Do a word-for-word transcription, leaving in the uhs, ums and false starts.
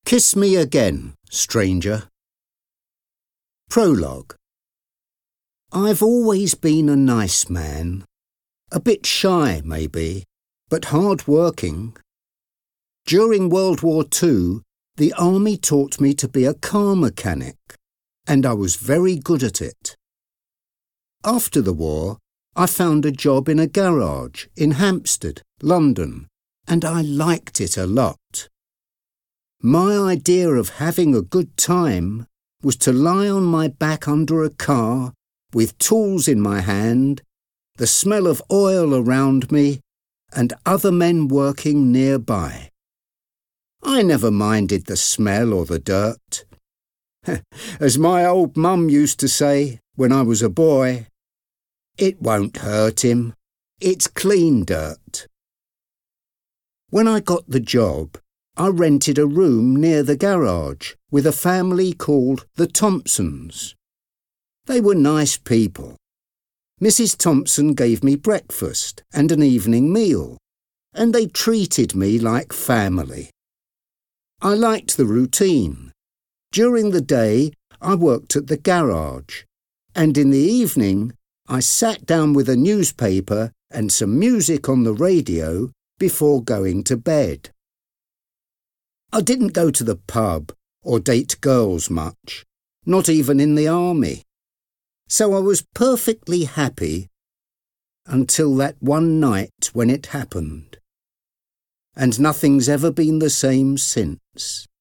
Kiss me again, stranger. Prologue. I've always been a nice man. A bit shy, maybe, but hard-working. During World War Two, the army taught me to be a car mechanic, and I was very good at it. After the war, I found a job in a garage in Hampstead, London, and I liked it a lot. My idea of having a good time was to lie on my back under a car, with tools in my hand, the smell of oil around me, and other men working nearby. I never minded the smell or the dirt. As my old mum used to say when I was a boy, it won't hurt him. It's clean dirt. When I got the job, I rented a room near the garage with a family called the Thompsons. They were nice people. Missus Thompson gave me breakfast and an evening meal, and they treated me like family. I liked the routine. During the day, I worked at the garage, and in the evening, I sat down with a newspaper and some music on the radio before going to bed. I didn't go to the pub or date girls much, not even in the army. So I was perfectly happy until that one night when it happened. And nothing's ever been the same since.